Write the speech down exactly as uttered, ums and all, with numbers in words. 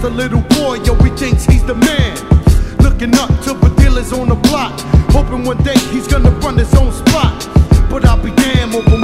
a little boy, yo, he thinks he's the man. Looking up to the dealers on the block, hoping one day he's gonna run his own spot. But I'll be damned over